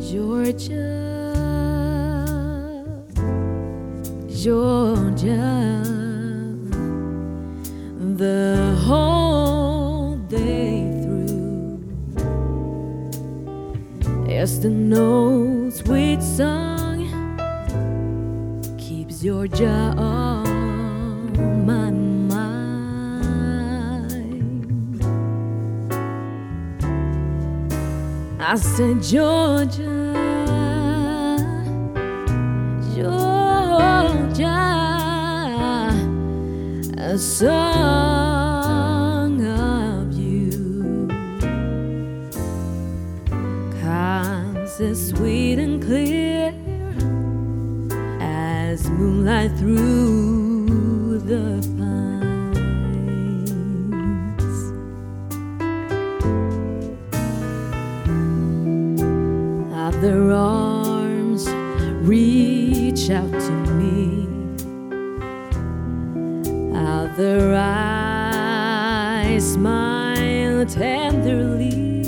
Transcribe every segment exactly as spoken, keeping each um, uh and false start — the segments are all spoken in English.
Georgia, Georgia, the whole day through. As the no sweet song keeps Georgia on my mind. I said, Georgia, Georgia, a song of you comes as sweet and clear as moonlight through the pines. Other arms reach out to me, other eyes smile tenderly.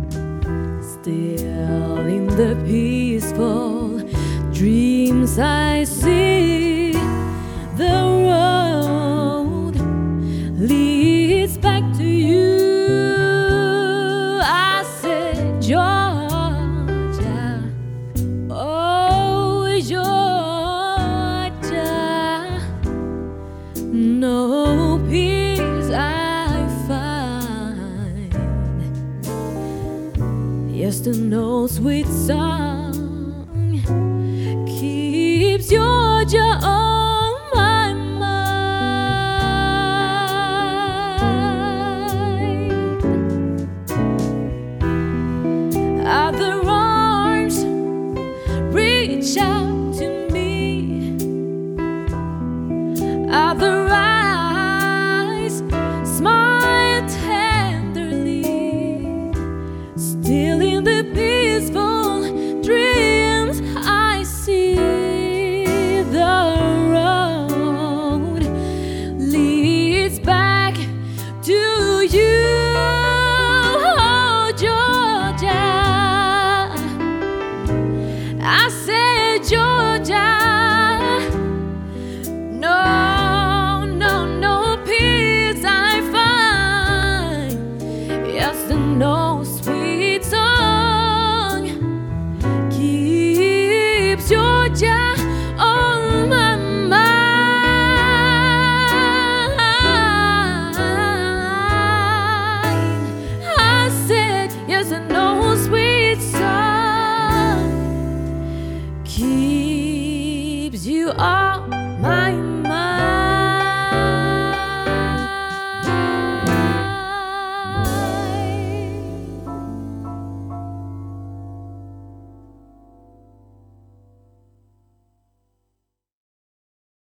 Still in the peaceful dreams I see, the road leads back to you. I said, Georgia, oh Georgia, no peace I find. Yes, the no sweet song keeps Georgia on my mind. Other arms reach out to me, other eyes smile tenderly. Still in the peaceful dreams I see, the road leads back to you. Oh, Georgia, I said, Georgia, no, no, no peace I find. Yes, the no sweet song keeps Georgia on my mind. I said, yes, the no sweet song keeps you on